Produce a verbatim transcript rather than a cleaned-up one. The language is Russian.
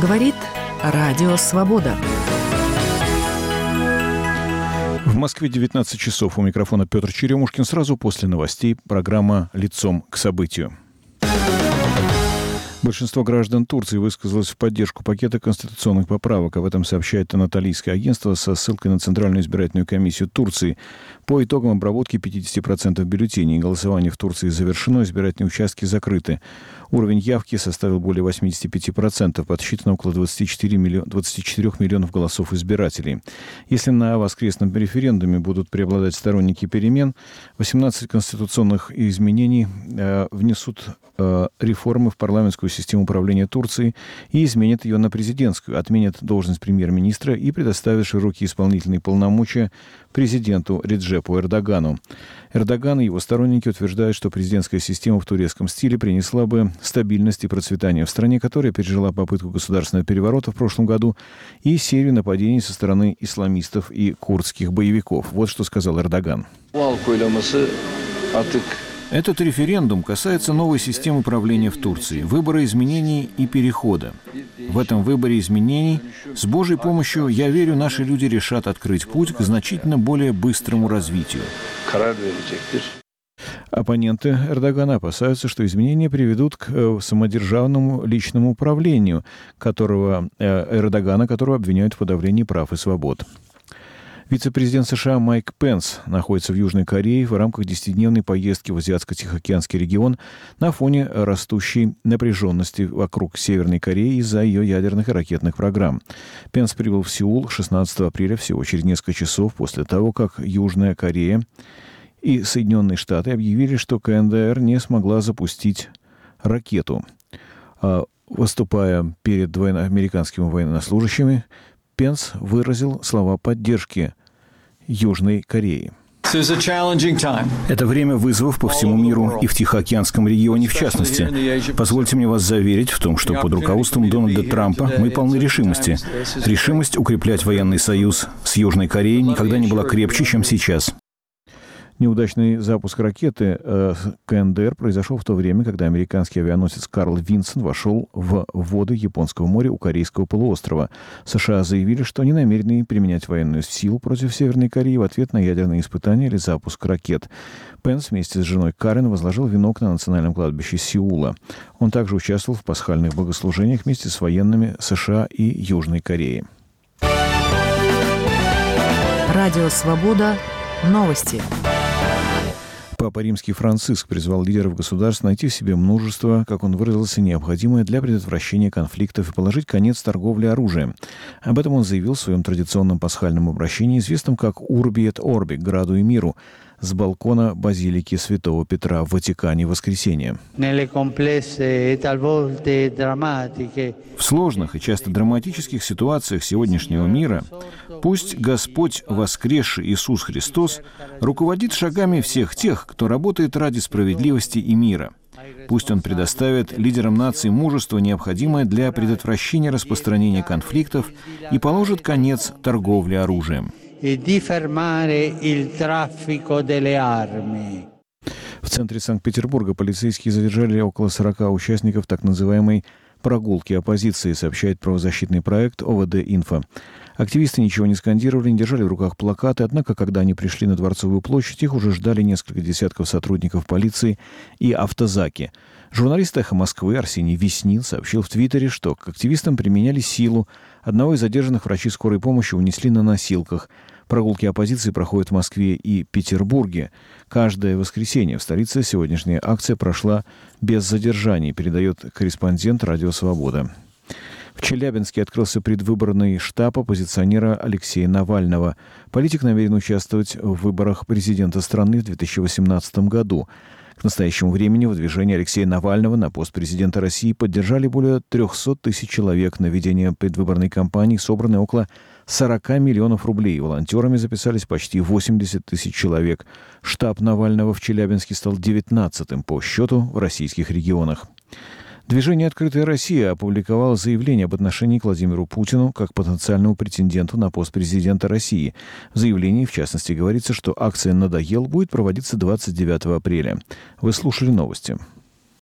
Говорит Радио Свобода. В Москве девятнадцать часов. У микрофона Петр Черемушкин. Сразу после новостей программа «Лицом к событию». Большинство граждан Турции высказалось в поддержку пакета конституционных поправок. Об этом сообщает Анатолийское агентство со ссылкой на Центральную избирательную комиссию Турции. По итогам обработки пятьдесят процентов бюллетеней голосование в Турции завершено, избирательные участки закрыты. Уровень явки составил более восемьдесят пять процентов, подсчитано около двадцать четыре миллионов голосов избирателей. Если на воскресном референдуме будут преобладать сторонники перемен, восемнадцать конституционных изменений э, внесут э, реформы в парламентскую систему управления Турции и изменят ее на президентскую, отменят должность премьер-министра и предоставят широкие исполнительные полномочия президенту Реджепу Эрдогану. Эрдоган и его сторонники утверждают, что президентская система в турецком стиле принесла бы стабильность и процветание в стране, которая пережила попытку государственного переворота в прошлом году и серию нападений со стороны исламистов и курдских боевиков. Вот что сказал Эрдоган. Этот референдум касается новой системы управления в Турции, выбора изменений и перехода. В этом выборе изменений, с Божьей помощью, я верю, наши люди решат открыть путь к значительно более быстрому развитию. Оппоненты Эрдогана опасаются, что изменения приведут к самодержавному личному управлению, которого, Эрдогана, которого обвиняют в подавлении прав и свобод. Вице-президент США Майк Пенс находится в Южной Корее в рамках десятидневной поездки в Азиатско-Тихоокеанский регион на фоне растущей напряженности вокруг Северной Кореи из-за ее ядерных и ракетных программ. Пенс прибыл в Сеул шестнадцатого апреля, всего через несколько часов после того, как Южная Корея и Соединенные Штаты объявили, что КНДР не смогла запустить ракету. Выступая перед американскими военнослужащими, Пенс выразил слова поддержки Южной Кореи. Это время вызовов по всему миру и в Тихоокеанском регионе в частности. Позвольте мне вас заверить в том, что под руководством Дональда Трампа мы полны решимости. Решимость укреплять военный союз с Южной Кореей никогда не была крепче, чем сейчас. Неудачный запуск ракеты э, КНДР произошел в то время, когда американский авианосец Карл Винсон вошел в воды Японского моря у Корейского полуострова. США заявили, что не намерены применять военную силу против Северной Кореи в ответ на ядерные испытания или запуск ракет. Пенс вместе с женой Карен возложил венок на национальном кладбище Сеула. Он также участвовал в пасхальных богослужениях вместе с военными США и Южной Кореи. Радио «Свобода». Новости. Папа Римский Франциск призвал лидеров государств найти в себе мужество, как он выразился, необходимое для предотвращения конфликтов и положить конец торговле оружием. Об этом он заявил в своем традиционном пасхальном обращении, известном как «Урби et Орби» — «Граду и миру», с балкона базилики Святого Петра в Ватикане в воскресенье. В сложных и часто драматических ситуациях сегодняшнего мира пусть Господь, воскресший Иисус Христос, руководит шагами всех тех, кто работает ради справедливости и мира. Пусть Он предоставит лидерам наций мужество, необходимое для предотвращения распространения конфликтов, и положит конец торговле оружием. В центре Санкт-Петербурга полицейские задержали около сорока участников так называемой «прогулки оппозиции», сообщает правозащитный проект О В Д-Инфо. Активисты ничего не скандировали, не держали в руках плакаты, однако, когда они пришли на Дворцовую площадь, их уже ждали несколько десятков сотрудников полиции и автозаки. Журналист «Эхо Москвы» Арсений Веснин сообщил в Твиттере, что к активистам применяли силу. Одного из задержанных врачи скорой помощи унесли на носилках. Прогулки оппозиции проходят в Москве и Петербурге. Каждое воскресенье в столице сегодняшняя акция прошла без задержаний, передает корреспондент «Радио Свобода». В Челябинске открылся предвыборный штаб оппозиционера Алексея Навального. Политик намерен участвовать в выборах президента страны в две тысячи восемнадцатом году. К настоящему времени выдвижение Алексея Навального на пост президента России поддержали более триста тысяч человек. На ведение предвыборной кампании собраны около сорок миллионов рублей. Волонтерами записались почти восемьдесят тысяч человек. Штаб Навального в Челябинске стал девятнадцатым по счету в российских регионах. Движение «Открытая Россия» опубликовало заявление об отношении к Владимиру Путину как потенциальному претенденту на пост президента России. В заявлении, в частности, говорится, что акция «Надоел» будет проводиться двадцать девятого апреля. Вы слушали новости.